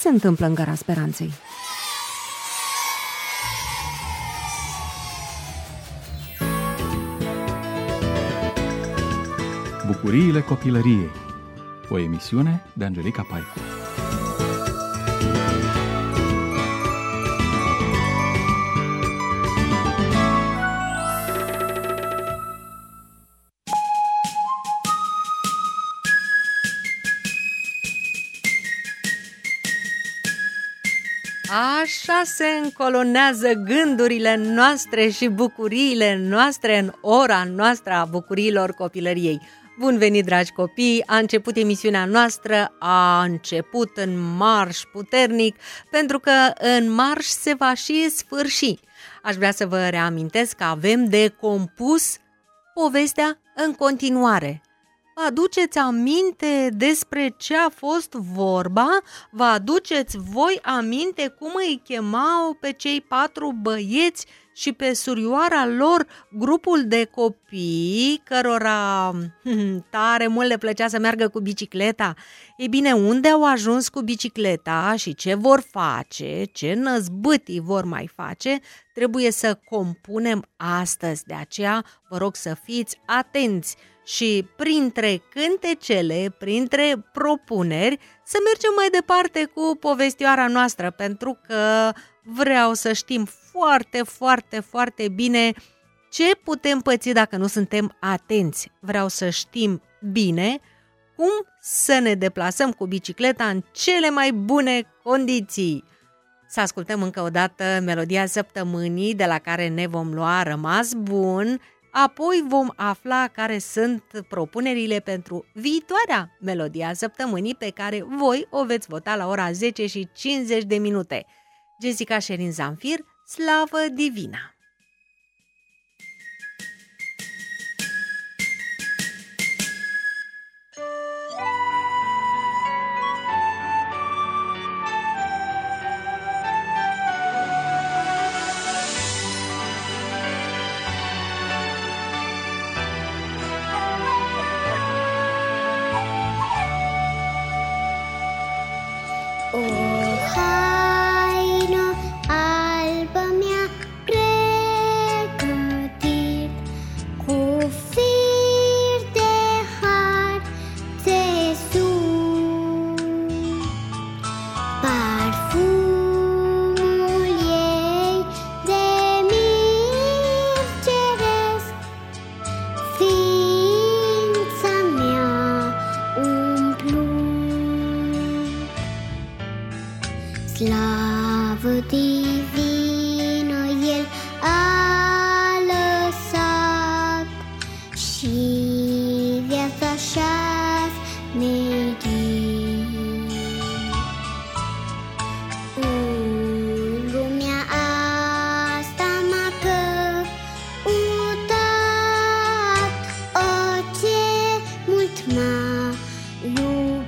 se întâmplă în Gara Speranței? Bucuriile copilăriei. O emisiune de Angelica Paicu. Așa se încolonează gândurile noastre și bucuriile noastre în ora noastră a bucuriilor copilăriei. Bun venit, dragi copii! A început emisiunea noastră, a început în marș puternic, pentru că în marș se va și sfârși. Aș vrea să vă reamintesc că avem de compus povestea în continuare. Vă aduceți aminte despre ce a fost vorba? Vă aduceți voi aminte cum îi chemau pe cei 4 băieți și pe surioara lor grupul de copii cărora tare mult le plăcea să meargă cu bicicleta? Ei bine, unde au ajuns cu bicicleta și ce vor face, ce năzbâtii vor mai face, trebuie să compunem astăzi. De aceea vă rog să fiți atenți și printre cântecele, printre propuneri, să mergem mai departe cu povestioara noastră, pentru că vreau să știm foarte, foarte, foarte bine ce putem păți dacă nu suntem atenți. Vreau să știm bine cum să ne deplasăm cu bicicleta în cele mai bune condiții. Să ascultăm încă o dată melodia săptămânii de la care ne vom lua rămas bun. Apoi vom afla care sunt propunerile pentru viitoarea melodia săptămânii pe care voi o veți vota la ora 10:50. Jessica Sherin Zamfir, Slavă Divina! Slavă divină El a lăsat și viața așa-s neghit. În lumea asta m-a căutat, o, ce mult m-a iubit.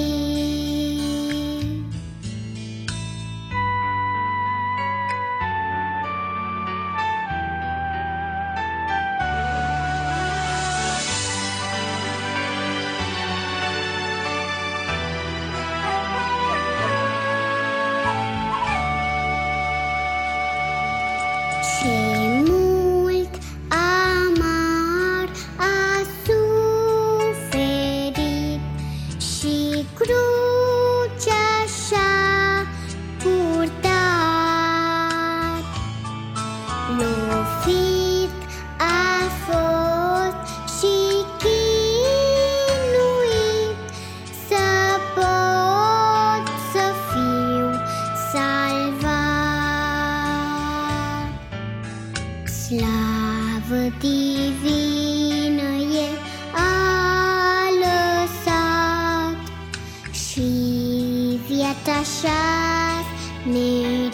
Slavă divină El a lăsat și viața așa-s merit.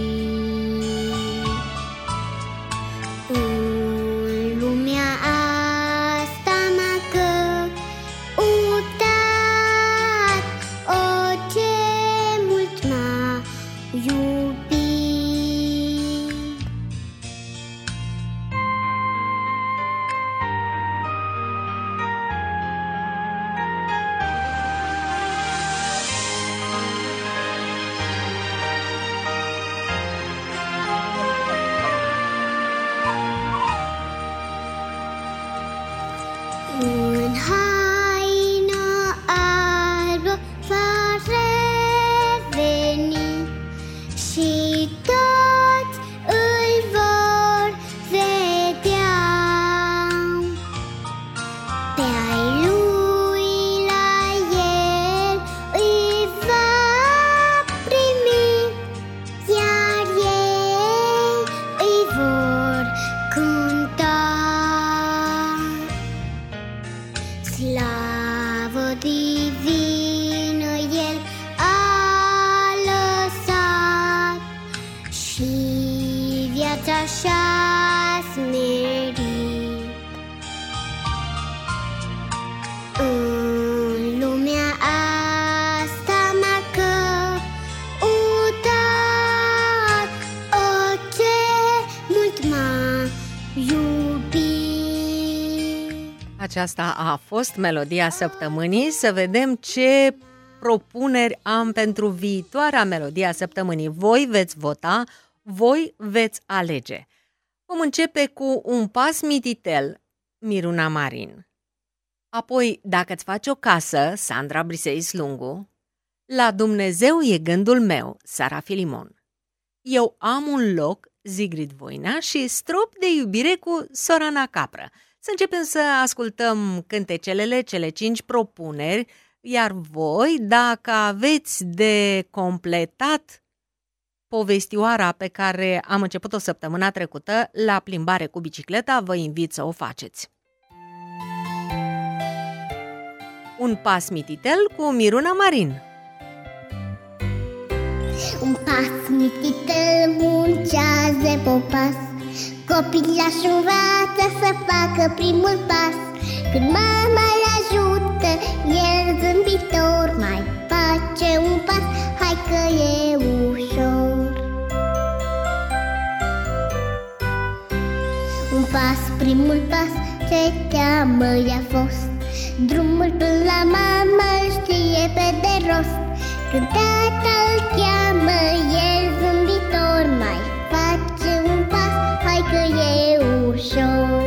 În lumea asta m-a căutat, o, ce mult m-a iubit. divină El a lăsat și viața și-a smerit. În lumea asta m-a căutat, ce mult m-a iubit. Aceasta a fost melodia săptămânii. Să vedem ce propuneri am pentru viitoarea melodie a săptămânii. Voi veți vota, voi veți alege. Vom începe cu Un pas mititel, Miruna Marin. Apoi, Dacă-ți faci o casă, Sandra Brisei Slungu. La Dumnezeu e gândul meu, Sara Filimon. Eu am un loc, Zigrid Voina, și Strop de iubire cu Sorana Capră. Să începem să ascultăm cântecelele, cele 5 propuneri, iar voi, dacă aveți de completat povestioara pe care am început-o săptămâna trecută la plimbare cu bicicleta, vă invit să o faceți. Un pas mititel cu Miruna Marin. Un pas mititel muncează popas, copilașul învață să facă primul pas. Când mama îl ajută, el zâmbitor mai face un pas, hai că e ușor. Un pas, primul pas, ce teamă i-a fost, drumul până la mama îl știe pe de rost. Când tata îl cheamă, el zâmbitor mai face un pas, hai că e ușor.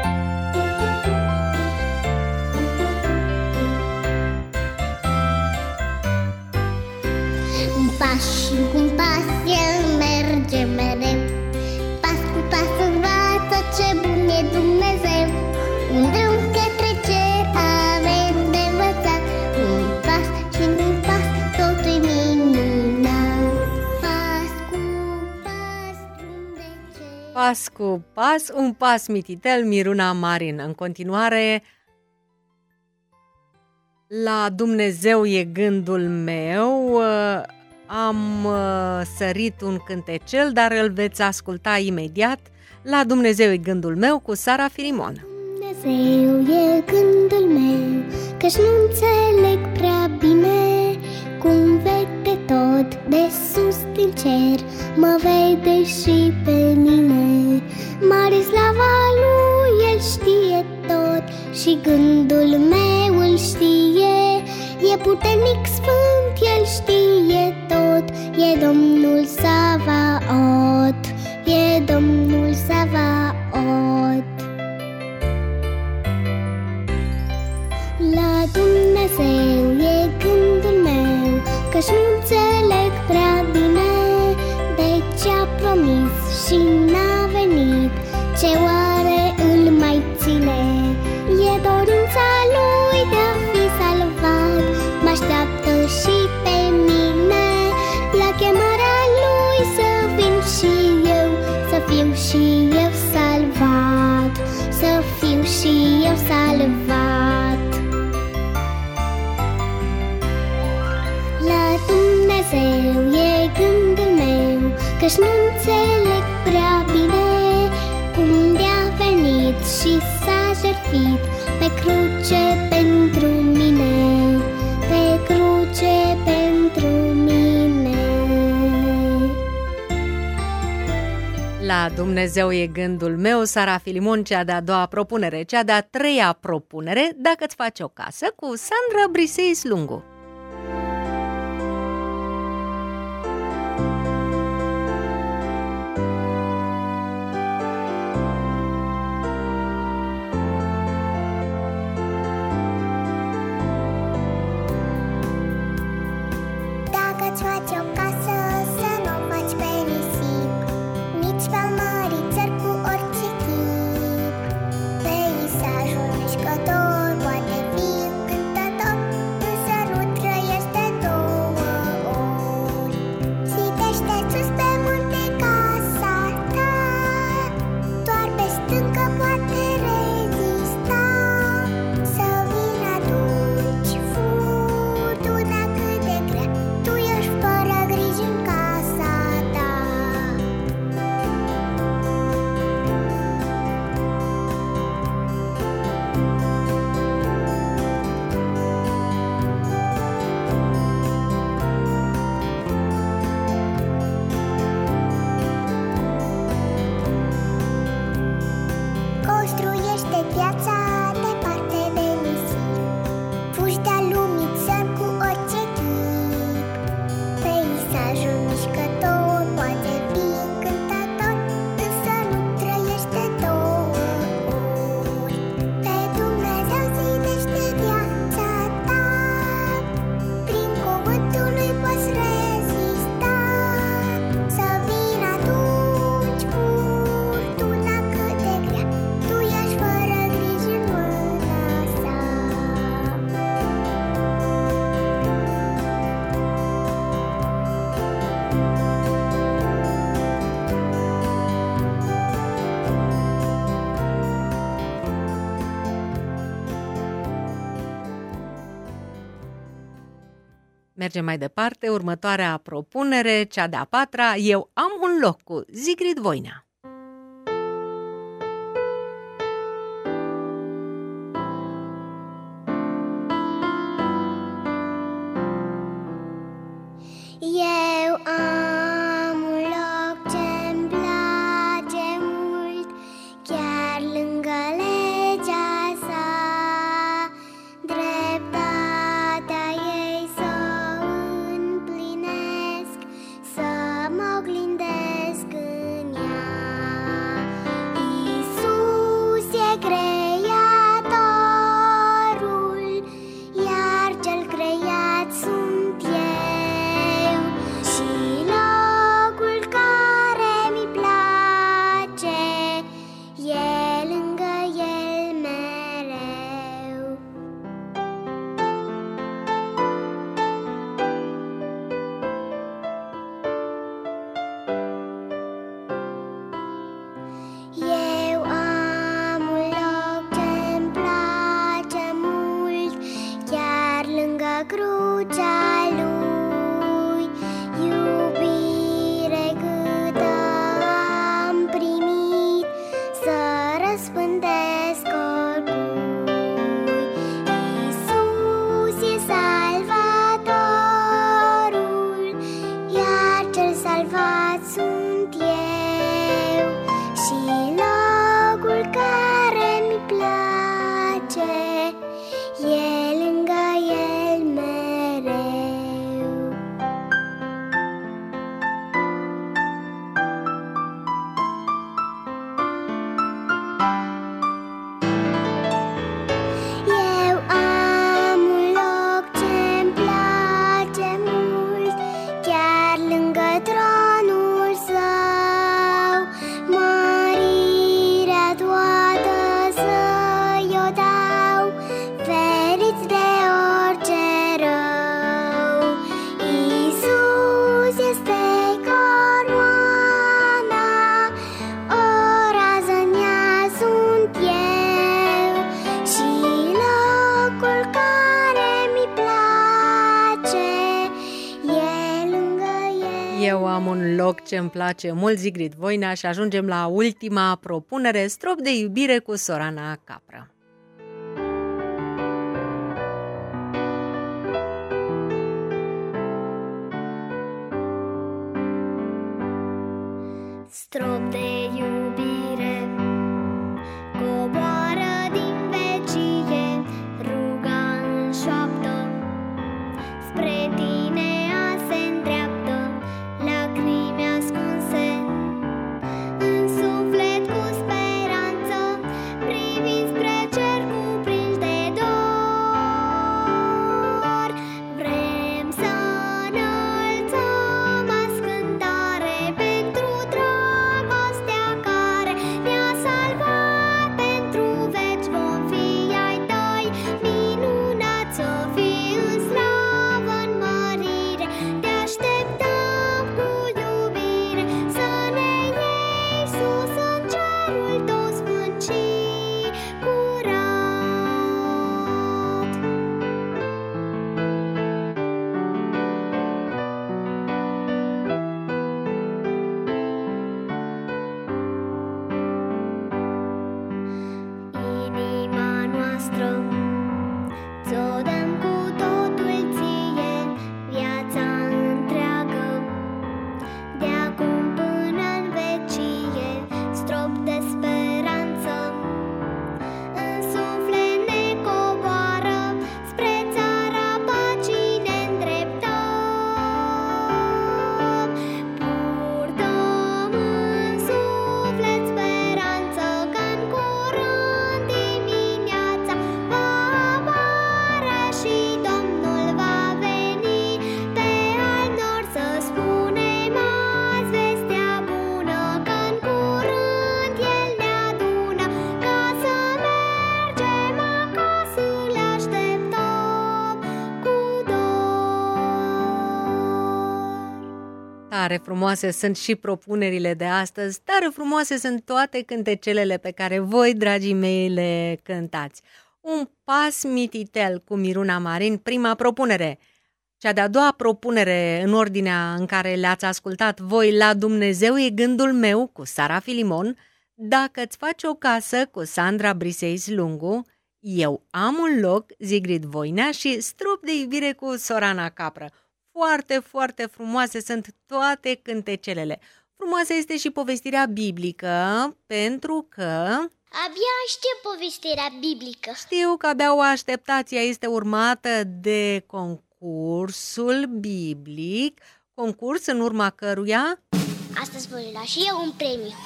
Un pas și un pas, el merge mereu, pas cu pas învață ce bun e Dumnezeu. Un drum către cer avem de învățat, un pas și un pas, totul-i minunat. Pas cu pas, drum de cer. Pas cu pas, un pas mititel, Miruna Marin. În continuare, La Dumnezeu e gândul meu. Am sărit un cântecel, dar îl veți asculta imediat. La Dumnezeu e gândul meu cu Sara Filimon. Dumnezeu e gândul meu, că-și nu înțeleg prea bine, cum vede tot de sus din cer, mă vede și pe mine. Mare slava lui, el știe tot și gândul meu îl știe. E puternic sfânt, el știe tot, e Domnul Savaot, e Domnul Savaot. La Dumnezeu e gândul meu, că-și nu înțeleg prea bine de ce a promis și n-a venit, ce oare îl mai ține. E dorința lui de a fi salvat, mă-așteaptă și pe mine. La chemarea lui să vin și eu, să fiu și eu salvat, să fiu și eu salvat. La Dumnezeu e gândul meu, că-și nu înțeleg prea bine, cum de-a venit și s-a jertfit pe cruce pentru mine, pe cruce pentru mine. La Dumnezeu e gândul meu, Sara Filimon, cea de-a doua propunere. Cea de-a treia propunere, Dacă-ți faci o casă, cu Sandra Brisei Slungu. Dacă-ți faci o casă, să nu o faci pe nisip, nici pe mării țări cu orice chip. Peisajul mișcător poate fi încântător, însă nu Mergem mai departe, următoarea propunere, cea de-a patra, Eu am un loc, cu Sigrid Voinea. Eu am un loc ce-mi place mult, chiar lângă legea sa. Dreptatea ei să împlinesc, să mă oglindesc în ea. Iisus e creatorul, iar cel creat sunt eu. Și locul care mi place e lângă el mereu. Eu am un loc ce-mi place mult, chiar lângă crucea lui. Iubire câtă am primit, să răspândesc oricui. Iisus e salvatorul, iar cel salvat sunt eu. Și locul care mi place e lângă el mereu. Eu am un loc ce-mi place mult, chiar lângă tronul său. Mărirea toată să-i-o dau, feriți de orice rău. Iisus este coroana, o rază în ea sunt eu. Și locul care mi place e lângă el. Eu am un loc ce-mi place mult, Sigrid Voinea, și ajungem la ultima propunere, Strop de iubire, cu Sorana Capră. Strop de iubire coboară din vecie, ruga în șoaptă, spre tine a se îndreaptă, lacrimi ascunse în suflet cu speranță, privind spre cer cuprinși de dor. Vrem să înălțăm ascântare pentru dragostea care ne-a salvat. Pentru veci vom fi ai tăi, minunat să fii în slavă, în mărire. Te așteptăm cu iubire, să ne iei sus în cerul tău sfânt și curat. Inima noastră ți-o dăm cu totul ție, viața întreagă, de acum până în vecie. Strop de speranță în suflet ne coboară, spre țara păcii ne îndreptăm. Purtăm în suflet speranță că în curând dimineața va apărea și Domnul va veni pe al nor, să spunem azi vestea bună, că în curând El ne adună, ca să mergem acasă, le așteptăm cu dor. Tare frumoase sunt și propunerile de astăzi, tare frumoase sunt toate cântecelele pe care voi, dragii mei, le cântați. Un pas mititel cu Miruna Marin, prima propunere. Cea de-a doua propunere în ordinea în care le-ați ascultat voi, La Dumnezeu e gândul meu, cu Sara Filimon, Dacă îți faci o casă, cu Sandra Briseis Lungu, Eu am un loc, Zigrid Voinea, și Strop de iubire cu Sorana Capră. Foarte, foarte frumoase sunt toate cântecelele. Frumoasă este și povestirea biblică, pentru că... Abia aștept povestirea biblică. Știu că abia o așteptați, ea este urmată de concursul biblic, concurs în urma căruia... Astăzi voi lua și eu un premiu.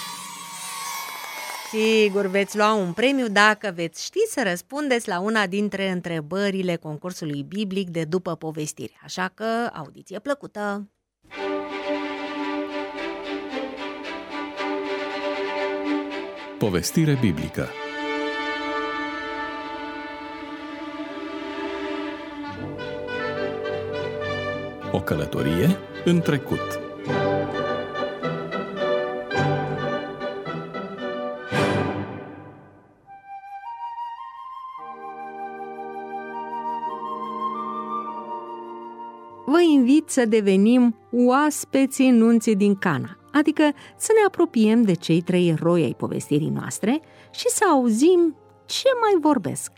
Sigur, veți lua un premiu dacă veți ști să răspundeți la una dintre întrebările concursului biblic de după povestire. Așa că, audiție plăcută! Povestire biblică. O călătorie în trecut. Vă invit să devenim oaspeții nunții din Cana, adică să ne apropiem de cei 3 eroi ai povestirii noastre și să auzim ce mai vorbesc.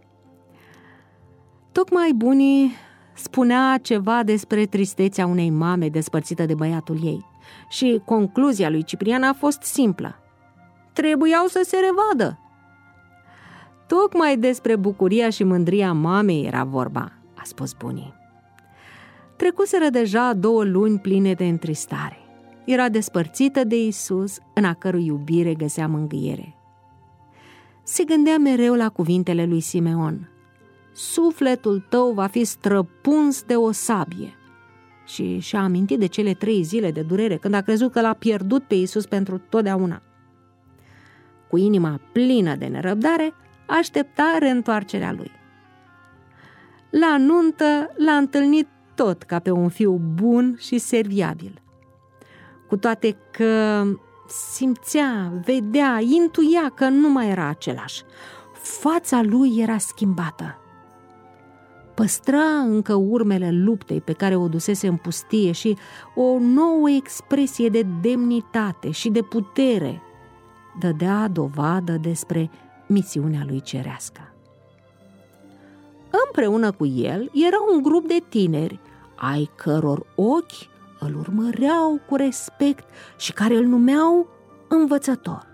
Tocmai Bunii spunea ceva despre tristețea unei mame despărțită de băiatul ei și concluzia lui Ciprian a fost simplă. Trebuiau să se revadă. Tocmai despre bucuria și mândria mamei era vorba, a spus Bunii. Trecuseră deja 2 luni pline de întristare. Era despărțită de Iisus, în a cărui iubire găsea mângâiere. Se gândea mereu la cuvintele lui Simeon. Sufletul tău va fi străpuns de o sabie. Și și-a amintit de cele 3 zile de durere, când a crezut că l-a pierdut pe Iisus pentru totdeauna. Cu inima plină de nerăbdare, aștepta reîntoarcerea lui. La nuntă l-a întâlnit tot ca pe un fiu bun și serviabil. Cu toate că simțea, vedea, intuia că nu mai era același. Fața lui era schimbată. Păstra încă urmele luptei pe care o dusese în pustie și o nouă expresie de demnitate și de putere dădea dovadă despre misiunea lui cerească. Împreună cu el era un grup de tineri, ai căror ochi îl urmăreau cu respect și care îl numeau învățător.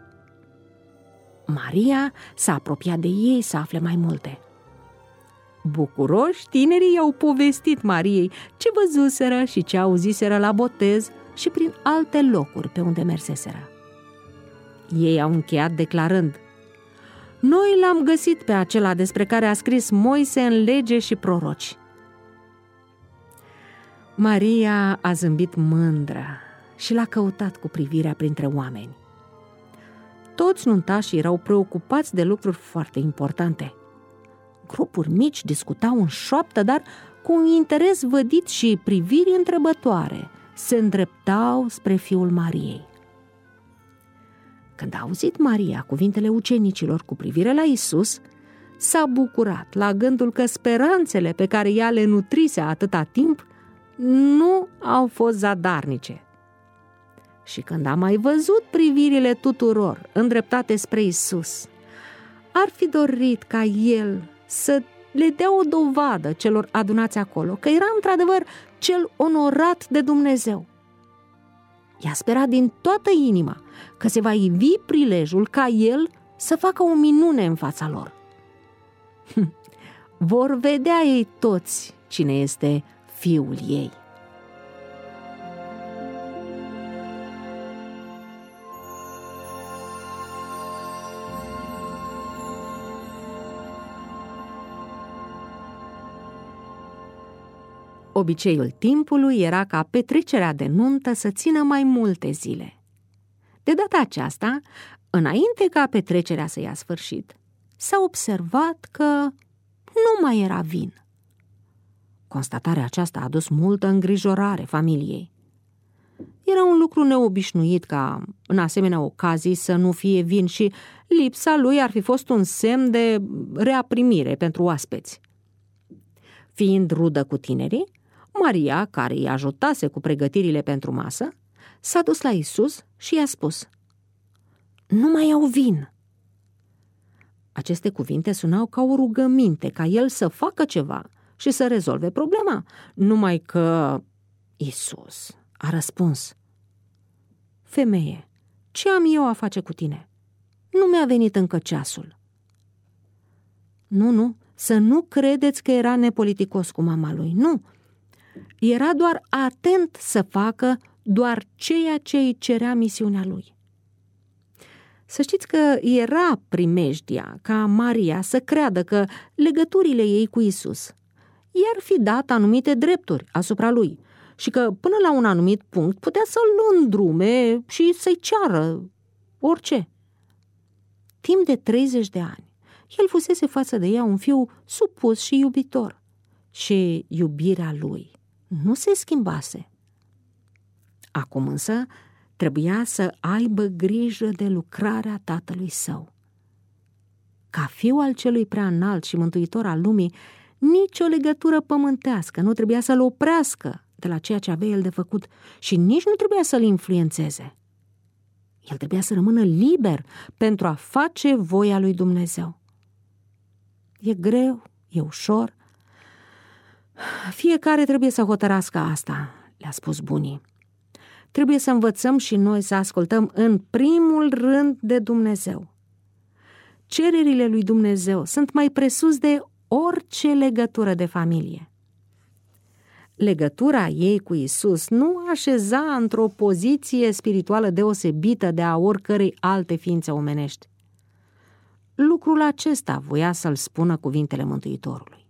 Maria s-a apropiat de ei să afle mai multe. Bucuroși, tinerii i-au povestit Mariei ce văzuseră și ce auziseră la botez și prin alte locuri pe unde merseseră. Ei au încheiat declarând: Noi l-am găsit pe acela despre care a scris Moise în lege și proroci. Maria a zâmbit mândră și l-a căutat cu privirea printre oameni. Toți nuntașii erau preocupați de lucruri foarte importante. Grupuri mici discutau în șoaptă, dar cu un interes vădit și priviri întrebătoare se îndreptau spre fiul Mariei. Când a auzit Maria cuvintele ucenicilor cu privire la Iisus, s-a bucurat la gândul că speranțele pe care ea le nutrise atâta timp nu au fost zadarnice. Și când a mai văzut privirile tuturor îndreptate spre Iisus, ar fi dorit ca el să le dea o dovadă celor adunați acolo că era într-adevăr cel onorat de Dumnezeu. I-a sperat din toată inima că se va ivi prilejul ca el să facă o minune în fața lor. Vor vedea ei toți cine este fiul ei. Obiceiul timpului era ca petrecerea de nuntă să țină mai multe zile. De data aceasta, înainte ca petrecerea să ia sfârșit, s-a observat că nu mai era vin. Constatarea aceasta a adus multă îngrijorare familiei. Era un lucru neobișnuit ca, în asemenea ocazii, să nu fie vin și lipsa lui ar fi fost un semn de reaprimire pentru oaspeți. Fiind rudă cu tinerii, Maria, care îi ajutase cu pregătirile pentru masă, s-a dus la Iisus și i-a spus: „Nu mai au vin.” Aceste cuvinte sunau ca o rugăminte ca el să facă ceva și să rezolve problema, numai că Iisus a răspuns: „Femeie, ce am eu a face cu tine? Nu mi-a venit încă ceasul.” Nu, să nu credeți că era nepoliticos cu mama lui, nu. Era doar atent să facă doar ceea ce îi cerea misiunea lui. Să știți că era primejdia ca Maria să creadă că legăturile ei cu Iisus i-ar fi dat anumite drepturi asupra lui și că până la un anumit punct putea să-l îndrume și să-i ceară orice. Timp de 30 de ani, el fusese față de ea un fiu supus și iubitor și iubirea lui nu se schimbase. Acum însă trebuia să aibă grijă de lucrarea tatălui său. Ca fiu al celui prea înalt și mântuitor al lumii, nicio legătură pământească nu trebuia să-l oprească de la ceea ce avea el de făcut și nici nu trebuia să-l influențeze. El trebuia să rămână liber pentru a face voia lui Dumnezeu. E greu, e ușor. Fiecare trebuie să hotărască asta, le-a spus bunii. Trebuie să învățăm și noi să ascultăm în primul rând de Dumnezeu. Cererile lui Dumnezeu sunt mai presus de orice legătură de familie. Legătura ei cu Iisus nu așeza într-o poziție spirituală deosebită de a oricărei alte ființe omenești. Lucrul acesta voia să-l spună cuvintele Mântuitorului.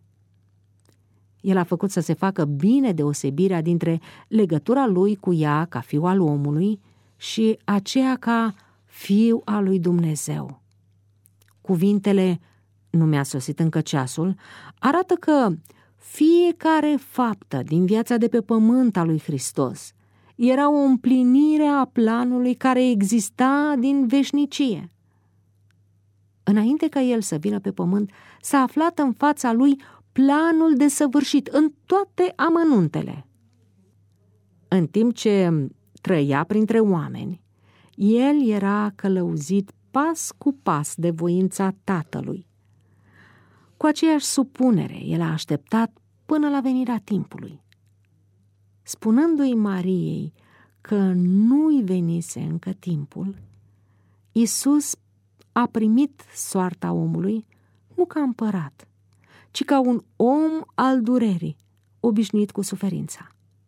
El a făcut să se facă bine deosebirea dintre legătura lui cu ea ca fiu al omului și aceea ca fiu al lui Dumnezeu. Cuvintele „nu mi-a sosit încă ceasul” arată că fiecare faptă din viața de pe pământ a lui Hristos era o împlinire a planului care exista din veșnicie. Înainte ca el să vină pe pământ, s-a aflat în fața lui planul desăvârșit în toate amănuntele. În timp ce trăia printre oameni, el era călăuzit pas cu pas de voința Tatălui. Cu aceeași supunere, el a așteptat până la venirea timpului. Spunându-i Mariei că nu-i venise încă timpul, Iisus a primit soarta omului nu ca împărat, ci ca un om al durerii, obișnuit cu suferința.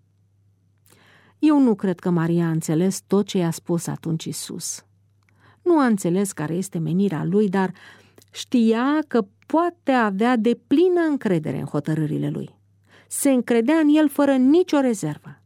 Eu nu cred că Maria a înțeles tot ce i-a spus atunci Iisus. Nu a înțeles care este menirea lui, dar știa că poate avea deplină încredere în hotărârile lui. Se încredea în el fără nicio rezervă.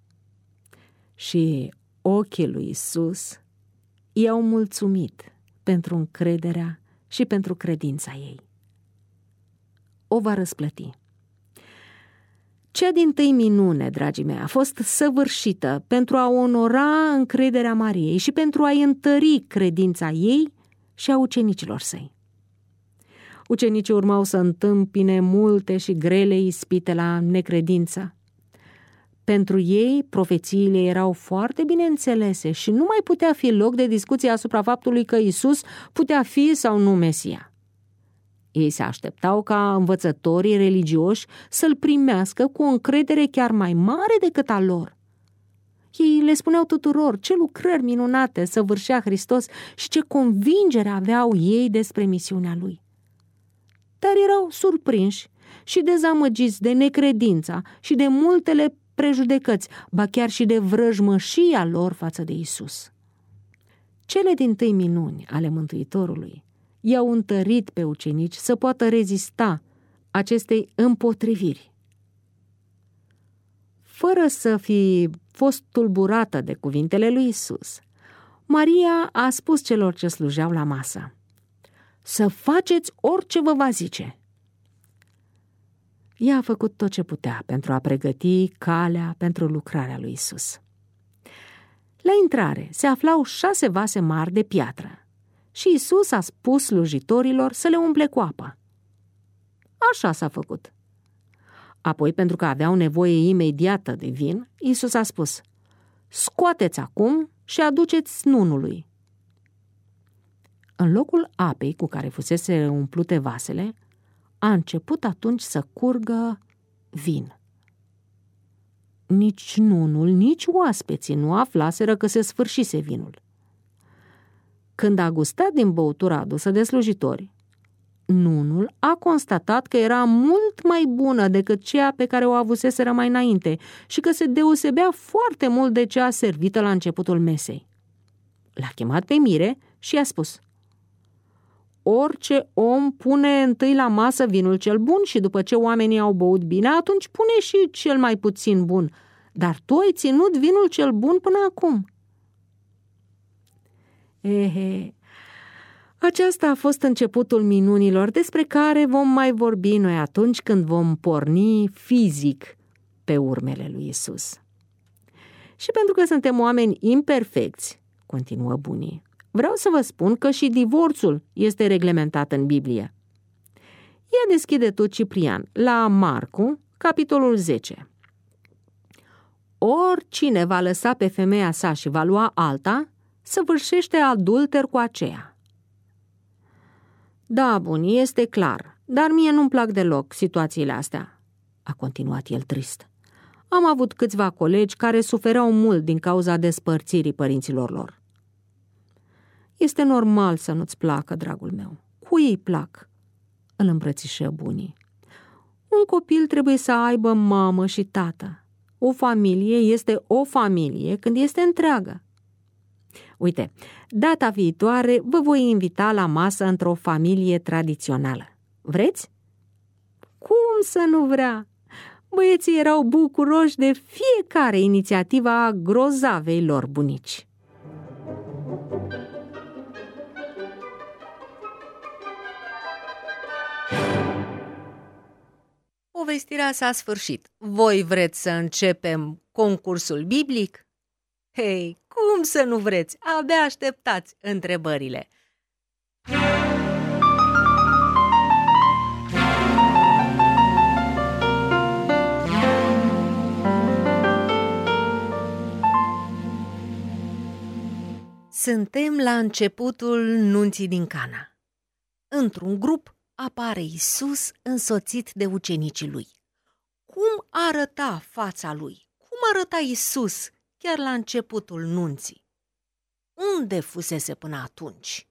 Și ochii lui Iisus i-au mulțumit pentru încrederea și pentru credința ei. O va răsplăti. Cea dintâi minune, dragii mei, a fost săvârșită pentru a onora încrederea Mariei și pentru a-i întări credința ei și a ucenicilor săi. Ucenicii urmau să întâmpine multe și grele ispite la necredință. Pentru ei, profețiile erau foarte bine înțelese și nu mai putea fi loc de discuție asupra faptului că Iisus putea fi sau nu Mesia. Ei se așteptau ca învățătorii religioși să-l primească cu o încredere chiar mai mare decât a lor. Ei le spuneau tuturor ce lucrări minunate săvârșea Hristos și ce convingere aveau ei despre misiunea lui. Dar erau surprinși și dezamăgiți de necredința și de multele prejudecăți, ba chiar și de vrăjmășia lor față de Iisus. Cele dintâi minuni ale Mântuitorului i-au întărit pe ucenici să poată rezista acestei împotriviri. Fără să fi fost tulburată de cuvintele lui Iisus, Maria a spus celor ce slujeau la masă: „Să faceți orice vă va zice.” Ea a făcut tot ce putea pentru a pregăti calea pentru lucrarea lui Iisus. La intrare se aflau 6 vase mari de piatră și Iisus a spus slujitorilor să le umple cu apă. Așa s-a făcut. Apoi, pentru că aveau nevoie imediată de vin, Iisus a spus: scoateți acum și aduceți nunului. În locul apei cu care fusese umplute vasele, a început atunci să curgă vin. Nici nunul, nici oaspeții nu aflaseră că se sfârșise vinul. Când a gustat din băutura adusă de slujitori, nunul a constatat că era mult mai bună decât cea pe care o avuseseră mai înainte și că se deosebea foarte mult de cea servită la începutul mesei. L-a chemat pe mire și i-a spus: orice om pune întâi la masă vinul cel bun și după ce oamenii au băut bine, atunci pune și cel mai puțin bun. Dar tu ai ținut vinul cel bun până acum. Aceasta a fost începutul minunilor despre care vom mai vorbi noi atunci când vom porni fizic pe urmele lui Isus. Și pentru că suntem oameni imperfecți, continuă bunii, vreau să vă spun că și divorțul este reglementat în Biblie. Ia deschide tu, Ciprian, la Marcu, capitolul 10. Oricine va lăsa pe femeia sa și va lua alta, săvârșește adulter cu aceea. Da, bunii, este clar, dar mie nu-mi plac deloc situațiile astea, a continuat el trist. Am avut câțiva colegi care sufereau mult din cauza despărțirii părinților lor. Este normal să nu-ți placă, dragul meu. Cui îi plac? Îl îmbrățișă bunii. Un copil trebuie să aibă mamă și tată. O familie este o familie când este întreagă. Uite, data viitoare vă voi invita la masă într-o familie tradițională. Vreți? Cum să nu vrea? Băieții erau bucuroși de fiecare inițiativă a grozavei lor bunici. Povestirea s-a sfârșit. Voi vreți să începem concursul biblic? Hei, cum să nu vreți? Abia așteptați întrebările. Suntem la începutul nunții din Cana. Într-un grup apare Iisus însoțit de ucenicii lui. Cum arăta fața lui? Cum arăta Iisus chiar la începutul nunții? Unde fusese până atunci?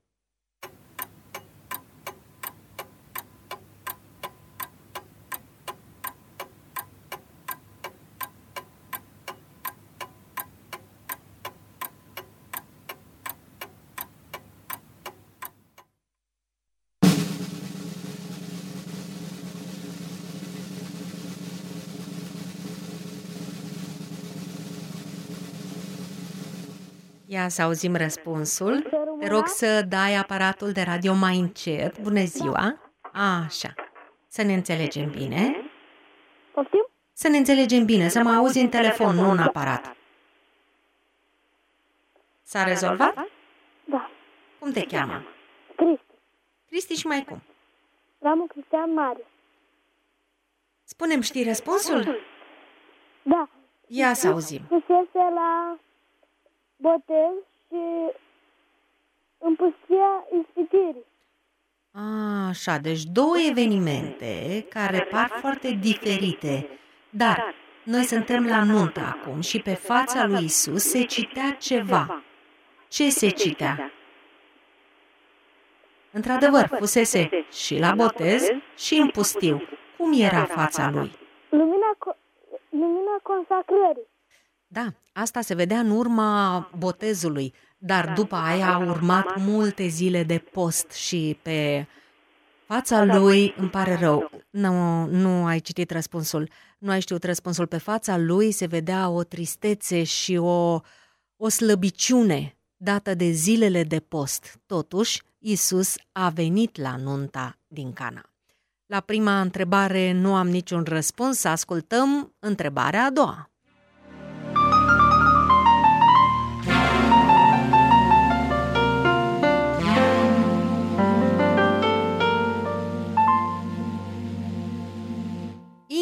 Ia să auzim răspunsul. Te rog să dai aparatul de radio mai încet. Bună ziua! Așa. Să ne înțelegem bine. Poftim? Să ne înțelegem bine, să mă auzi în telefon, nu în aparat. S-a rezolvat? Da. Cum te cheamă? Cristi. Cristi și mai cum? Ramu Cristian Mare. Spune-mi, știi răspunsul? Da. Ia să auzim. Fusese la botez și în pustia ispitirii. Așa, deci două evenimente care par foarte diferite. Dar noi suntem la nuntă acum și pe fața lui Isus se citea ceva. Ce se citea? Într-adevăr, fusese și la botez și în pustiu. Cum era fața lui? Lumina consacrării. Da, asta se vedea în urma botezului, dar după aia au urmat multe zile de post și pe fața lui, îmi pare rău, nu ai citit răspunsul, nu ai știut răspunsul, pe fața lui se vedea o tristețe și o slăbiciune dată de zilele de post. Totuși, Iisus a venit la nunta din Cana. La prima întrebare nu am niciun răspuns, să ascultăm întrebarea a doua.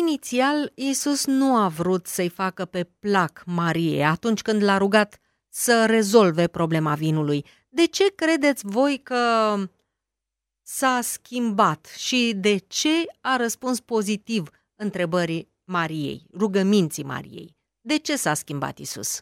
inițial, Iisus nu a vrut să-i facă pe plac Mariei atunci când l-a rugat să rezolve problema vinului. De ce credeți voi că s-a schimbat și de ce a răspuns pozitiv întrebării Mariei, rugăminții Mariei? De ce s-a schimbat Iisus?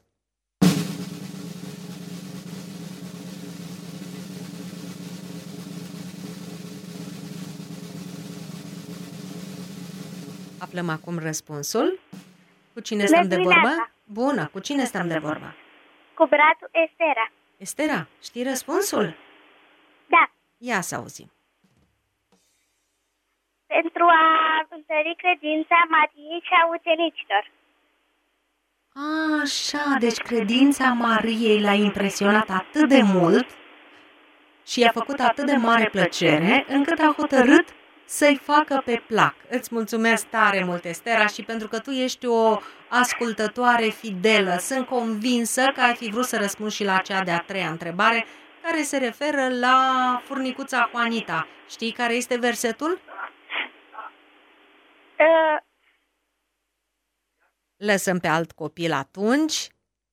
Aflăm acum răspunsul. Cu cine stăm de vorbă? Bună, cu cine stăm de vorbă? Cu bratul Estera. Estera, știi răspunsul? Da, Ia să auzim. pentru a întări credința Mariei și a ucenicilor. Așa, deci credința Mariei l-a impresionat atât de mult și i-a făcut atât de mare plăcere, încât a hotărât să-i facă pe plac. Îți mulțumesc tare mult, Estera, și pentru că tu ești o ascultătoare fidelă. Sunt convinsă că ai fi vrut să răspunzi și la cea de-a treia întrebare, care se referă la furnicuța Juanita. Știi care este versetul? Lăsăm pe alt copil atunci.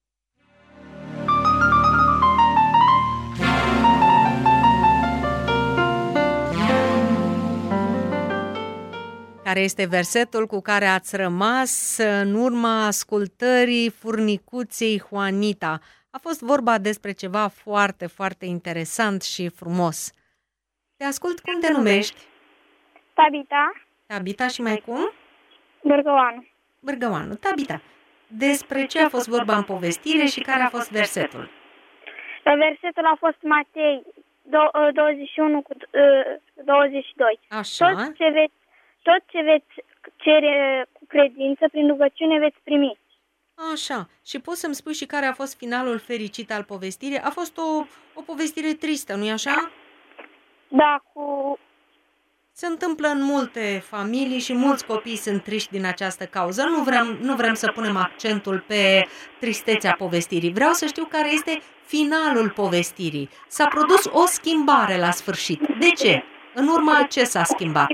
Care este versetul cu care ați rămas în urma ascultării furnicuței Juanita? A fost vorba despre ceva foarte, foarte interesant și frumos. Te ascult, cum te numești? Tabita, Tabita și mai cum? Bârgăoanu. Bârgăoanu. Tabita, despre ce a fost vorba în povestire și care a fost versetul? Versetul a fost Matei 21 cu 22. Așa. Tot ce veți cere cu credință, prin rugăciune veți primi. Așa. Și poți să-mi spui și care a fost finalul fericit al povestirii? A fost o povestire tristă, nu-i așa? Da, Se întâmplă în multe familii și mulți copii sunt triști din această cauză. Nu vrem să punem accentul pe tristețea povestirii. Vreau să știu care este finalul povestirii. S-a produs o schimbare la sfârșit. De ce? În urma ce s-a schimbat?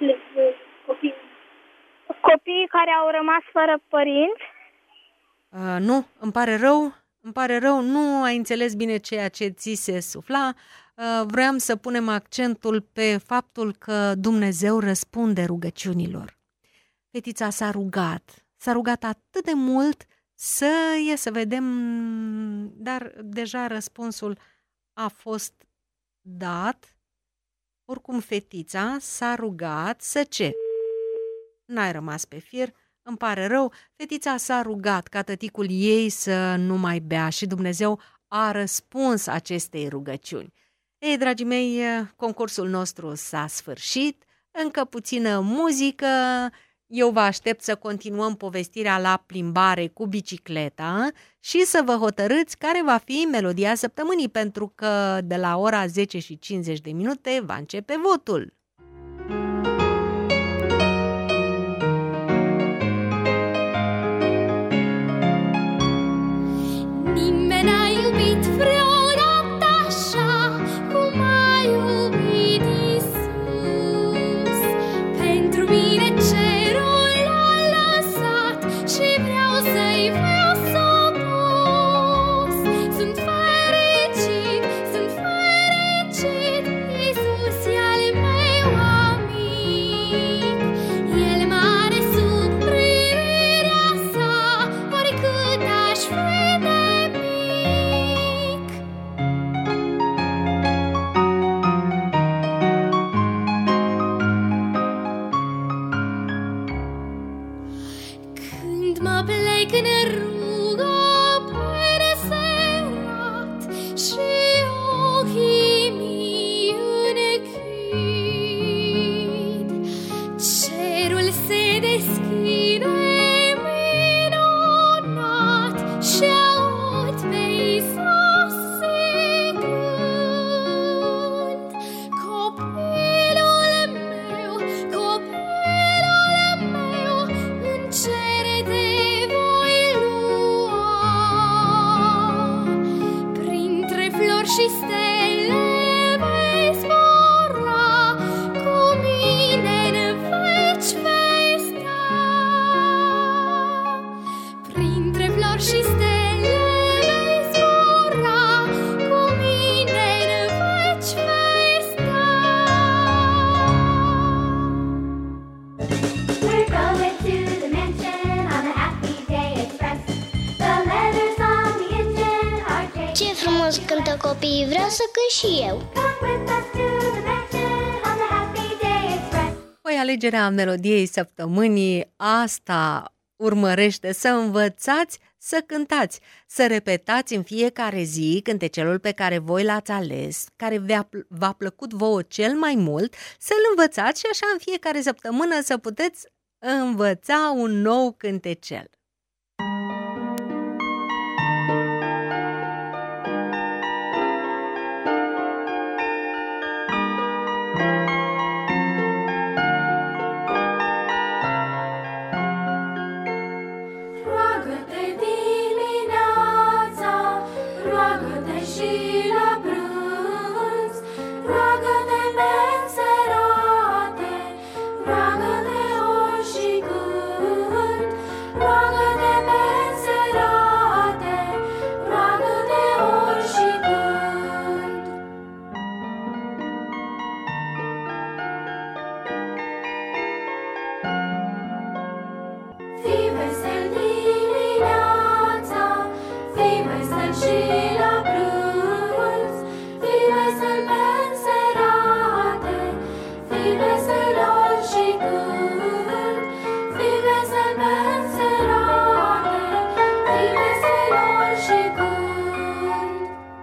Copiii care au rămas fără părinți. Nu, îmi pare rău, nu ai înțeles bine ceea ce ți se sufla. Vreau să punem accentul pe faptul că Dumnezeu răspunde rugăciunilor. Fetița s-a rugat atât de mult să vedem, dar deja răspunsul a fost dat. Oricum, fetița s-a rugat să ce? N-ai rămas pe fir, îmi pare rău, fetița s-a rugat ca tăticul ei să nu mai bea și Dumnezeu a răspuns acestei rugăciuni. Ei, dragii mei, concursul nostru s-a sfârșit, încă puțină muzică, eu vă aștept să continuăm povestirea la plimbare cu bicicleta și să vă hotărâți care va fi melodia săptămânii, pentru că de la ora 10:50 va începe votul. Nimeni n-a iubit vreodată așa cum a iubit Iisus. Pentru mine cerul a lăsat și vreau să-i fiu supus. Sunt fericit, Iisus e al meu amic. El m-are sub privirea sa, oricât aș fi de mic. Când mă plec în rugă pe neserat și ochii mi închid, cerul se deschide minunat și aud pe Iisus zicând: Copilul meu, în cer te voi lua. stelelor și stele vei zbura, cu mine în veci vei sta. We're going to the mansion on the Happy Day Express. The letters on the engine are changed. Ce frumos cântă copiii, vreau să cânt și eu. Come with us to the mansion on the Happy Day Express. Păi alegerea melodiei săptămânii asta urmărește să învățați să cântați, să repetați în fiecare zi cântecelul pe care voi l-ați ales, care v-a plăcut vouă cel mai mult, să-l învățați și așa în fiecare săptămână să puteți învăța un nou cântecel. Roagă-te dimineața, roagă-te și la prânz, roagă-te înserate, roagă-te ori și când, roagă-te înserate, roagă-te ori și când. Fii vesel dimineața, fii vesel și la prânz, fii vesel înserate, fii vesel ori și când, fii vesel înserate, fii vesel ori și când.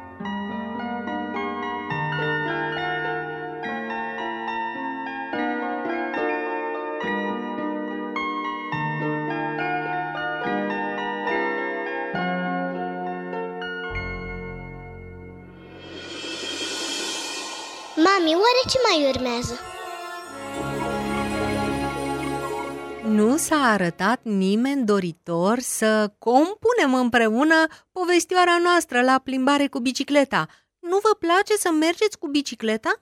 Mami, oare ce mai urmează? Nu s-a arătat nimeni doritor să compunem împreună povestioara noastră la plimbare cu bicicleta. Nu vă place să mergeți cu bicicleta?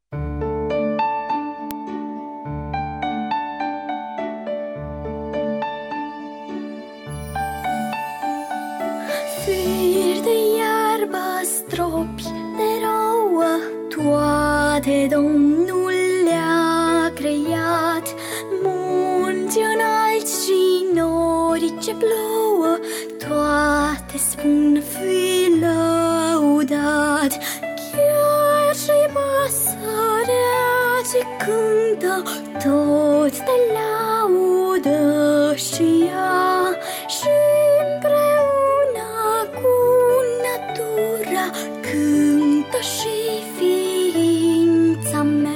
Fir de iarbă, stropi de rouă, toate Domnul le-a creat. Munți înalți și nori ce plouă, toate spun fi lăudat. Chiar și pasărea ce cântă, tot te laudă și ea. Și împreună cu natura cântă și ființa mea.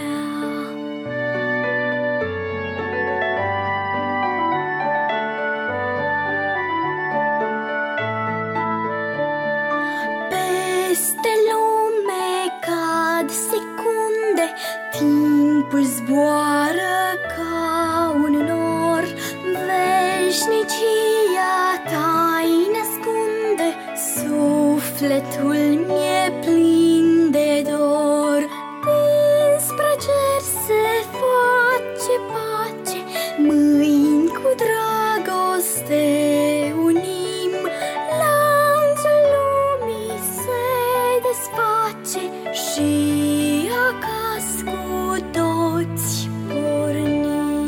Peste lume cad secunde, timpul zboară ca un nor. Veșnicia ta-i nascunde, sufletul mi-e plin de dor. Dinspre cer se face pace, mâini cu dragoste unim. Lanțul lumii se desface și acasă cu toți pornim.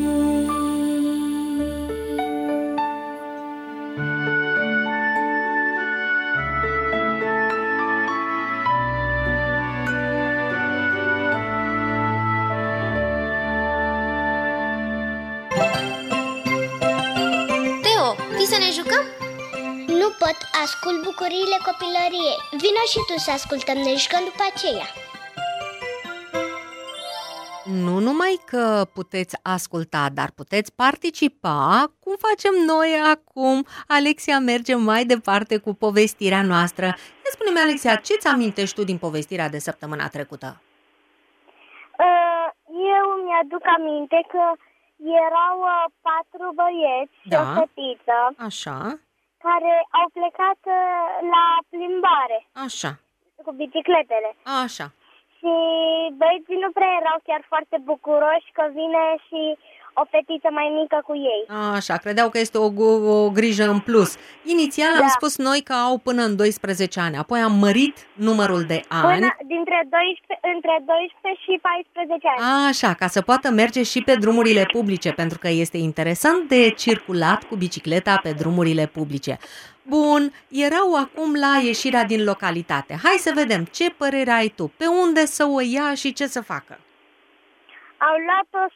Teo, vii să ne jucăm? Nu pot, ascult bucuriile copilăriei. Vino și tu să ascultăm, ne jucăm după aceea. Nu numai că puteți asculta, dar puteți participa, cum facem noi acum. Alexia merge mai departe cu povestirea noastră. Ia spune-mi, Alexia, ce-ți amintești tu din povestirea de săptămâna trecută? Eu mi-aduc aminte că erau 4 băieți și o fetiță Așa, care au plecat la plimbare așa, cu bicicletele. așa. Și băieții nu prea erau chiar foarte bucuroși că vine și o fetiță mai mică cu ei. Așa, credeau că este o grijă în plus. Inițial am spus noi că au până în 12 ani, apoi am mărit numărul de ani. Între 12 și 14 ani. Așa, ca să poată merge și pe drumurile publice, pentru că este interesant de circulat cu bicicleta pe drumurile publice. Bun, erau acum la ieșirea din localitate. Hai să vedem, ce părere ai tu? Pe unde să o ia și ce să facă? Au luat-o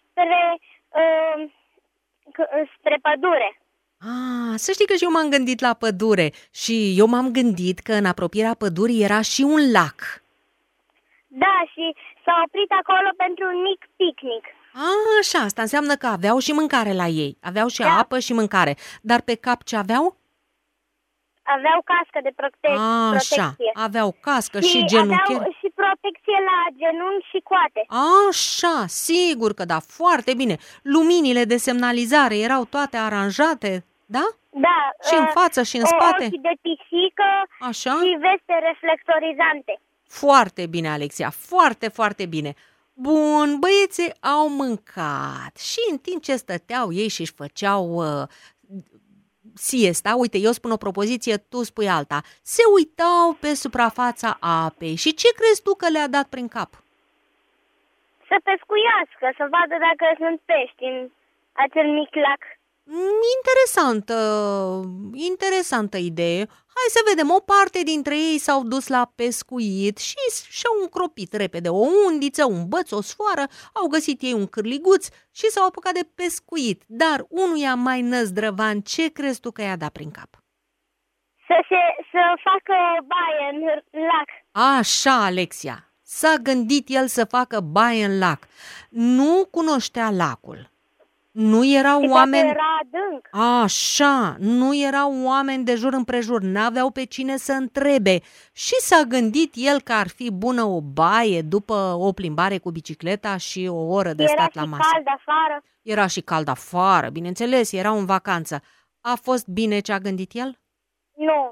spre pădure. Să știi că și eu m-am gândit la pădure și eu m-am gândit că în apropierea pădurii era și un lac. Da, și s-au oprit acolo pentru un mic picnic. Așa, asta înseamnă că aveau și mâncare la ei. Aveau și apă și mâncare. Dar pe cap ce aveau? Aveau cască de protecție. Așa, aveau cască și genunchi. Aveau și protecție la genunchi și coate. Așa, sigur că da, foarte bine. Luminile de semnalizare erau toate aranjate, da? Da. Și în față și în spate? Ochi de pisică. Așa? Și veste reflectorizante. Foarte bine, Alexia, foarte, foarte bine. Bun, băieții au mâncat și în timp ce stăteau ei și își făceau siesta, uite, eu spun o propoziție, tu spui alta, se uitau pe suprafața apei și ce crezi tu că le-a dat prin cap? Să pescuiască, să vadă dacă sunt pești în acel mic lac. Interesantă idee. Hai să vedem, o parte dintre ei s-au dus la pescuit și și-au încropit repede o undiță, un băț, o sfoară, au găsit ei un cârliguț și s-au apucat de pescuit. Dar unuia mai năzdrăvan, ce crezi tu că i-a dat prin cap? Să facă baie în lac. Așa, Alexia, s-a gândit el să facă baie în lac. Nu cunoștea lacul. Nu erau oameni. Era adânc. Așa, nu erau oameni de jur împrejur, n-aveau pe cine să întrebe. Și s-a gândit el că ar fi bună o baie după o plimbare cu bicicleta și o oră de stat la masă. Era și cald afară. Era și cald afară, bineînțeles, erau în vacanță. A fost bine ce a gândit el? Nu.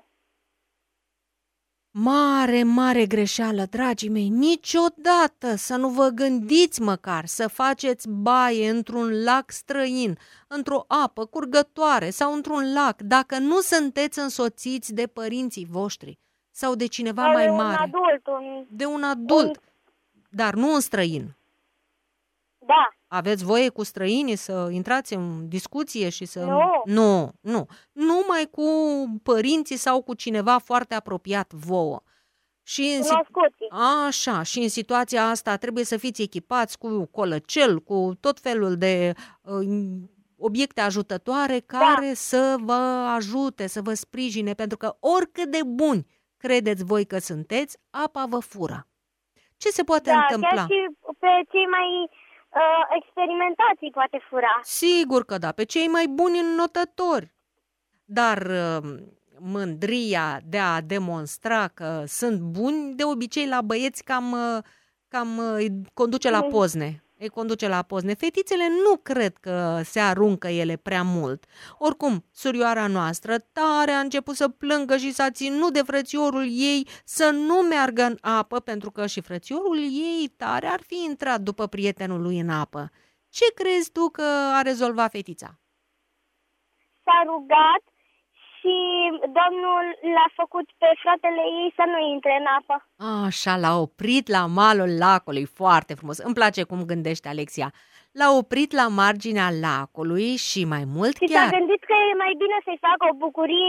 Mare greșeală, dragii mei, niciodată să nu vă gândiți măcar să faceți baie într-un lac străin, într-o apă curgătoare sau într-un lac, dacă nu sunteți însoțiți de părinții voștri sau de cineva sau mai de mare. De un adult, dar nu un străin. Da. Aveți voie cu străinii să intrați în discuție și să... Nu. Numai cu părinții sau cu cineva foarte apropiat vouă. Și Așa, și în situația asta trebuie să fiți echipați cu colăcel, cu tot felul de obiecte ajutătoare care să vă ajute, să vă sprijine, pentru că oricât de buni credeți voi că sunteți, apa vă fură. Ce se poate întâmpla? Chiar și pe cei mai experimentații poate fura. Sigur că da, pe cei mai buni înnotători. Dar mândria de a demonstra că sunt buni, de obicei la băieți cam îi conduce la pozne. Îi conduce la pozne. Fetițele nu cred că se aruncă ele prea mult. Oricum, surioara noastră tare a început să plângă și s-a ținut de frățiorul ei să nu meargă în apă, pentru că și frățiorul ei tare ar fi intrat după prietenul lui în apă. Ce crezi tu că a rezolvat fetița? S-a rugat și domnul l-a făcut pe fratele ei să nu intre în apă. Așa, l-a oprit la malul lacului, foarte frumos. Îmi place cum gândește Alexia. L-a oprit la marginea lacului și mai mult și s-a gândit că e mai bine să-i facă o bucurie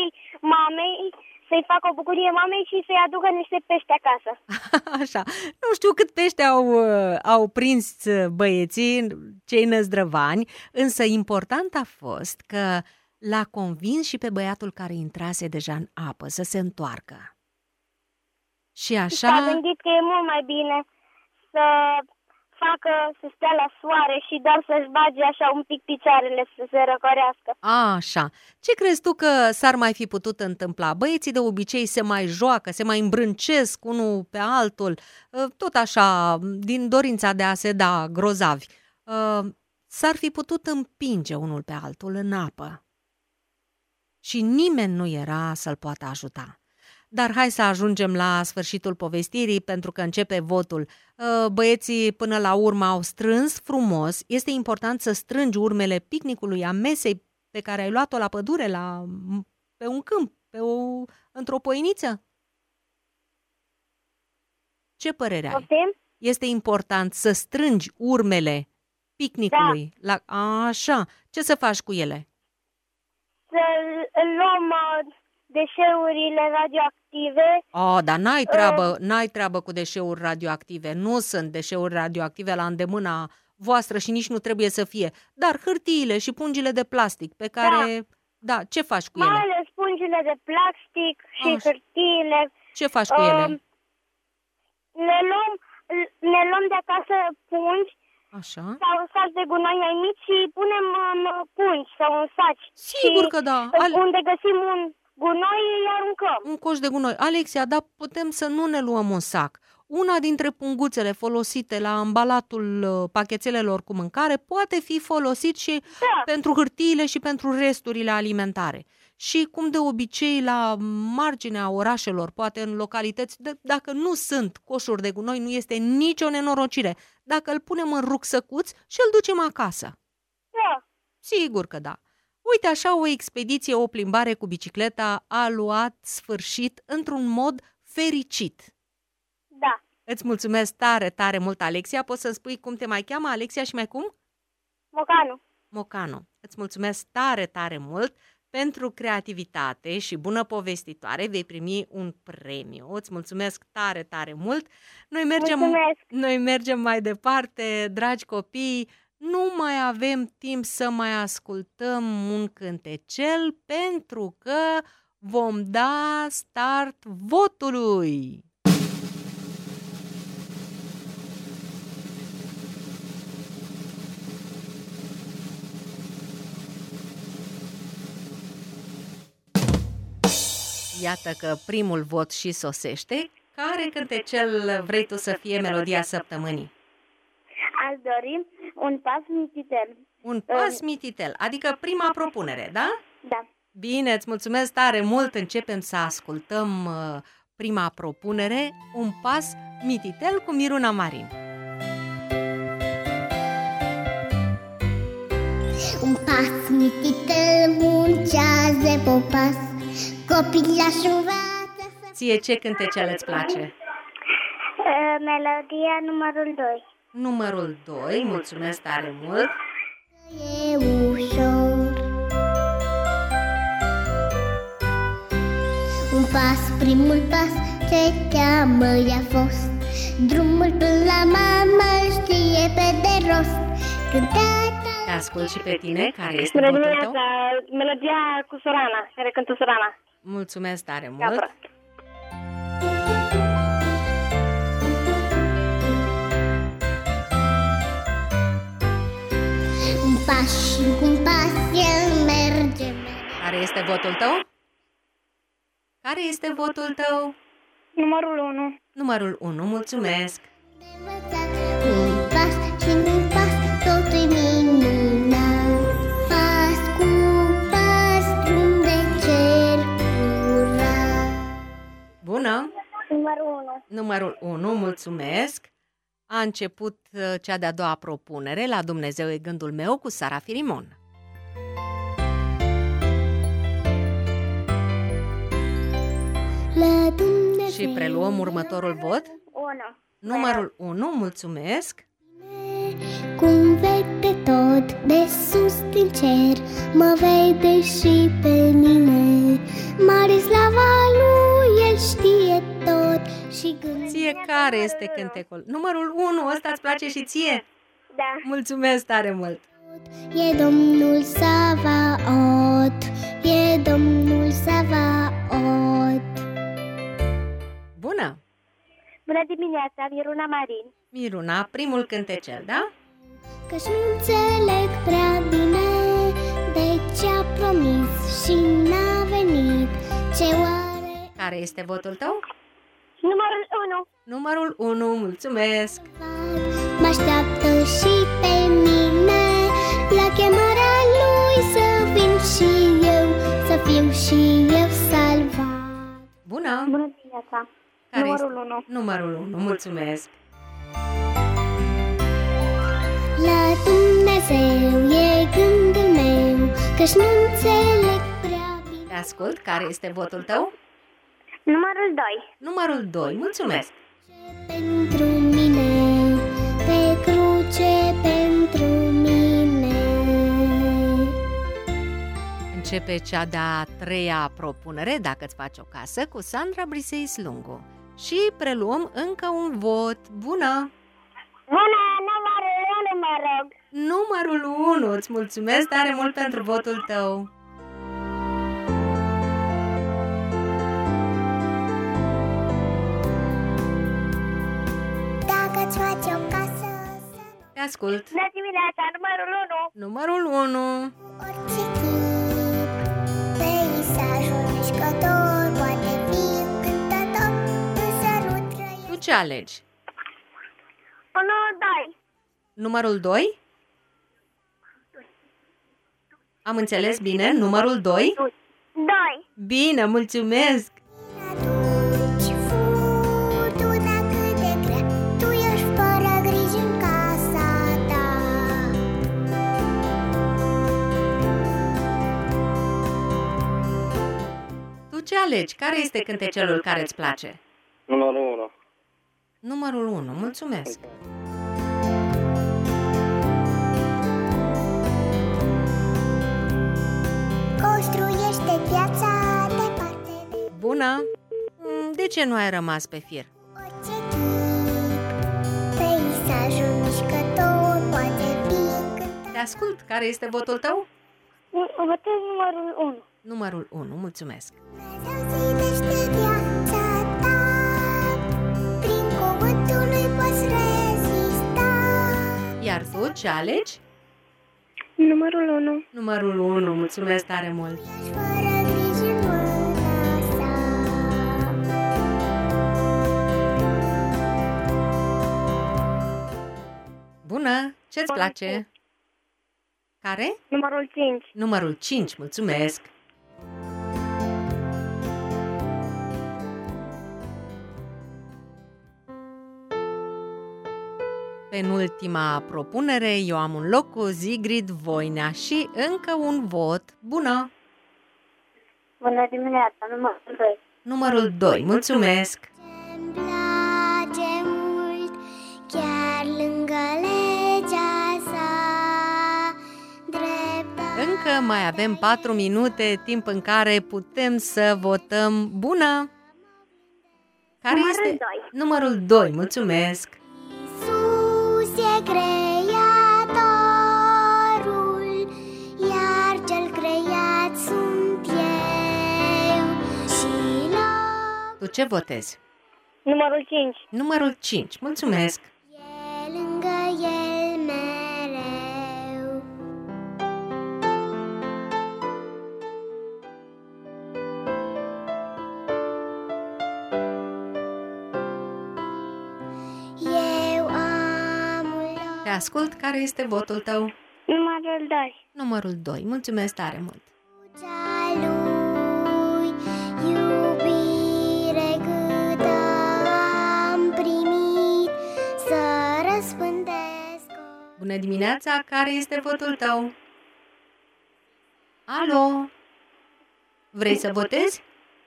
mamei, și să-i aducă niște pești acasă. Așa, nu știu cât pește au prins băieții, cei năzdrăvani, însă important a fost că l-a convins și pe băiatul care intrase deja în apă să se întoarcă. Și așa... S-a gândit că e mult mai bine să stea la soare și doar să-și bage așa un pic picioarele să se răcorească. Așa. Ce crezi tu că s-ar mai fi putut întâmpla? Băieții de obicei se mai joacă, se mai îmbrâncesc unul pe altul, tot așa, din dorința de a se da grozavi. S-ar fi putut împinge unul pe altul în apă. Și nimeni nu era să-l poată ajuta. Dar hai să ajungem la sfârșitul povestirii, pentru că începe votul. Băieții până la urmă au strâns frumos. Este important să strângi urmele picnicului, a mesei pe care ai luat-o la pădure, pe un câmp, într-o poieniță? Ce părere ai? Poftim? Este important să strângi urmele picnicului. Așa. Ce să faci cu ele? Să luăm deșeurile radioactive. Dar n-ai treabă cu deșeuri radioactive. Nu sunt deșeuri radioactive la îndemâna voastră și nici nu trebuie să fie. Dar hârtiile și pungile de plastic pe care... Da, ce faci cu ele? Mai ales pungile de plastic și hârtiile. Ce faci cu ele? Ne luăm de acasă pungi. Așa. Sau saci de gunoi mai mici și punem în pungi sau în saci. Sigur că da. Unde găsim un gunoi, îi aruncăm. Un coș de gunoi. Alexia, dar putem să nu ne luăm un sac. Una dintre punguțele folosite la ambalatul pachetelelor cu mâncare poate fi folosit și pentru hârtiile și pentru resturile alimentare. Și cum de obicei la marginea orașelor, poate în localități, dacă nu sunt coșuri de gunoi, nu este nicio nenorocire. Dacă îl punem în rucsăcuț și îl ducem acasă. Da. Sigur că da. Uite așa, o expediție, o plimbare cu bicicleta a luat sfârșit într-un mod fericit. Da. Îți mulțumesc tare, tare mult, Alexia. Poți să-mi spui cum te mai cheamă, Alexia, și mai cum? Mocanu. Îți mulțumesc tare, tare mult pentru creativitate și bună povestitoare. Vei primi un premiu. Îți mulțumesc tare, tare mult. Noi mergem mai departe, dragi copii. Nu mai avem timp să mai ascultăm un cântecel pentru că vom da start votului. Iată că primul vot și sosește. Care cântecel vrei tu să fie melodia săptămânii? Aș dori un pas mititel. Un pas mititel, adică prima propunere, da? Da. Bine, îți mulțumesc tare mult. Începem să ascultăm prima propunere, un pas mititel cu Miruna Marin. Un pas mititel muncează popas, copilaș învață să... Ție ce cântecel îți place? Melodia numărul 2. Numărul 2, mulțumesc tare mult. E ușor. Un pas, primul pas, ce teamă i-a fost. Drumul până la mamă știe pe de rost. Te ascult și pe tine, care este votul tău? Melodia cu Sorana, care cântă Sorana. Mulțumesc tare mult. Un pas și un pas el merge. Care este votul tău? Care este votul tău? Numărul 1. Numărul 1, mulțumesc. Un pas și un pas, totul minunat. Pas cu pas, drum de cer curat. Bună! Numărul 1. Numărul 1, mulțumesc. A început cea de-a doua propunere, La Dumnezeu e gândul meu, cu Sara Firimon. Și preluăm următorul vot. 1. Numărul 1, mulțumesc. Cum vede tot de sus din cer, mă vede și pe mine. Mare slava lui, el știe tot și gândește. Ție care este cântecul? Numărul 1, ăsta îți place și ție? Da. Mulțumesc tare mult. E Domnul Savaot, e Domnul Savaot. Bună! Bună dimineața, Miruna Marin. Miruna, primul cântecel, da? Că-și nu înțeleg prea bine de ce-a promis și n-a venit. Ce oare... Care este votul tău? Numărul 1. Numărul 1, mulțumesc. Mă așteaptă și pe mine la chemarea lui să vin și eu, să fiu și eu salvat. Bună! Bună dimineața! Care Numărul este? 1. Numărul 1, mulțumesc! La Dumnezeu e gândul meu, că-și nu înțeleg prea Te bine. ascult, care este votul tău? Numărul 2. Numărul 2, mulțumesc! Pentru mine, pe cruce pentru mine. Începe cea de-a treia propunere, dacă îți faci o casă, cu Sandra Briseis Lungu. Și preluăm încă un vot. Bună! Bună, numărul 1, mă rog. Numărul 1, îți mulțumesc tare mult pentru votul tău. Dacă-ți faci o casă, Te ascult. Bună dimineața, numărul 1. Numărul 1. orice chip, peisajul mișcător poate fi încântător, însă nu trăiește. Tu ce alegi? Numărul 2. Numărul 2? Am înțeles bine? Numărul 2? 2. Bine, mulțumesc! Atunci furtuna cât de grea, tu ești fără griji în casa ta. Tu ce alegi? Care este cântecelul care îți place? Numărul 1. Numărul 1, mulțumesc! Construiește viața departe de Bună! De ce nu ai rămas pe fir? orice chip, peisajul mișcător poate fi încântător. Te ascult, care este votul tău? Votez numărul 1. Numărul 1, mulțumesc! Dumnezeu zidește viața ta, prin cuvântul lui poți rezista. Iar tu ce alegi? Numărul 1. Numărul 1, mulțumesc tare mult! Ești fără griji în mâna sa. Bună! Ce-ți place? Care? Numărul 5. Numărul 5, mulțumesc! Penultima propunere, eu am un loc cu Sigrid Voinea și încă un vot. Bună! Bună dimineața, numărul 2. Numărul 2, mulțumesc! Ce-mi place mult, chiar lângă legea sa, dreptate. Încă mai avem 4 minute, timp în care putem să votăm. Bună! Care Numărul este? 2. Numărul 2, mulțumesc! Iisus e creatorul, iar cel creat sunt eu și loc. Tu ce votezi? Numărul 5. Numărul 5, mulțumesc! E lângă el mereu. Eu am un loc. Te ascult, care este votul tău? Numărul 2. Numărul 2, mulțumesc tare mult! Cea lui, iubire câtă am primit, să răspândesc. Bună dimineața, care este votul tău? Alo? Vrei să votezi?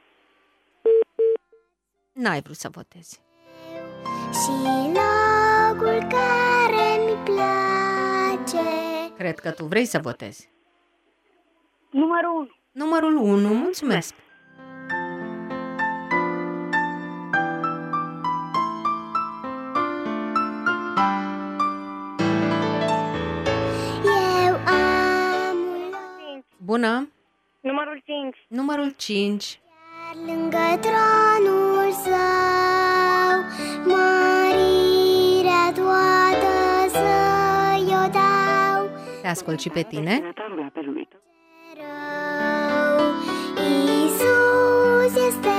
N-ai vrut să votezi. Și locul care mi place. Cred că tu vrei să votezi. Numărul 1. Numărul 1, mulțumesc! Eu am un loc 5. Bună! Numărul 5. Numărul 5. chiar lângă tronul său, mărirea toată să-i o dau. Te ascult și pe tine. Rău, Iisus este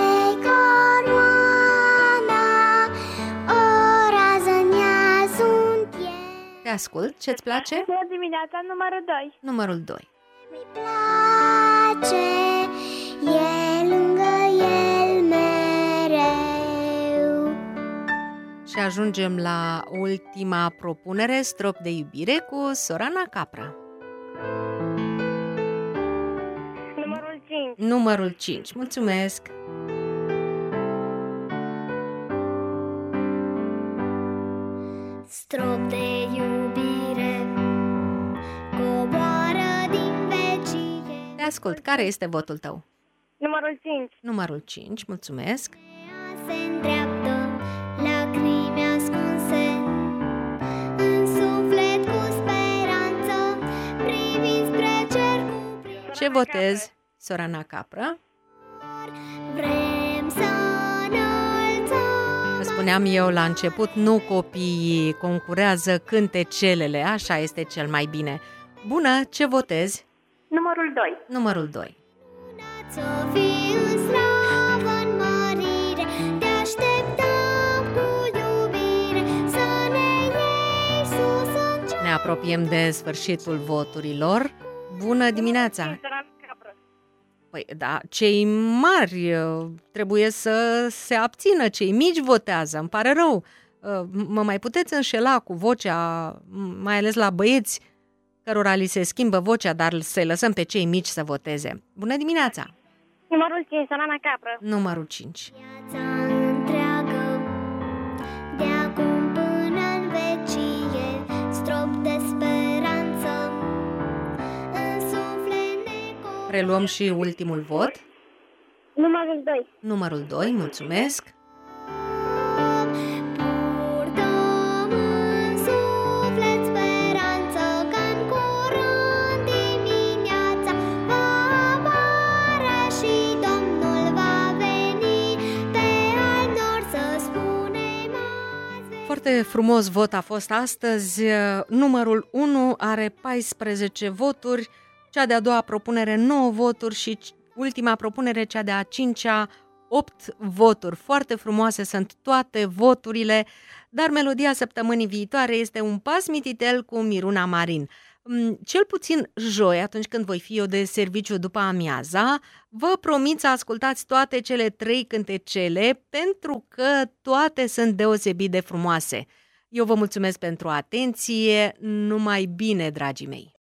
coroana, o rază în ea sunt eu. Te ascult, ce-ți place? Bună dimineața, numărul 2. Numărul 2. Mi place, e lângă el mereu. ajungem la ultima propunere, Strop de iubire cu Sorana Capra. Numărul 5. Numărul 5. Mulțumesc! Strop de iubire coboară din vecie. Te ascult. Care este votul tău? Numărul 5. Numărul 5. Mulțumesc! Se îndreaptă lacrimi ascunse în suflet cu speranță, privind spre cer cu privind. Ce votezi, Sorana Capra? Vrem să înălțăm. Vă spuneam eu la început, nu copiii concurează cântecelele, așa este cel mai bine. Bună, ce votezi? Numărul 2. Numărul 2. Să fii în slavă, în mărire, te așteptăm cu iubire, să ne iei sus în cer. Ne apropiem de sfârșitul voturilor. Bună dimineața! Sorana Capra. Păi da, cei mari trebuie să se abțină, cei mici votează, îmi pare rău. Mă mai puteți înșela cu vocea, mai ales la băieți cărora li se schimbă vocea, dar să-i lăsăm pe cei mici să voteze. Bună dimineața! Numărul 5. Sorana Capra. Numărul 5. Viața întreagă, de acum până în vecie, strop de speranță, în suflet ne coboară. Preluăm și ultimul vot. Numărul 2. Numărul 2, mulțumesc. Purtăm în suflet speranță, că-n curând dimineața va apărea și Domnul va veni, pe al nor să spunem azi veni. Foarte frumos vot a fost astăzi. Numărul 1 are 14 voturi, cea de-a doua propunere 9 voturi și ultima propunere, cea de-a 5-a, 8 voturi. Foarte frumoase sunt toate voturile, dar melodia săptămânii viitoare este un pas mititel cu Miruna Marin. Cel puțin joi, atunci când voi fi eu de serviciu după amiaza, vă promit să ascultați toate cele 3 cântecele, pentru că toate sunt deosebit de frumoase. Eu vă mulțumesc pentru atenție, numai bine, dragii mei!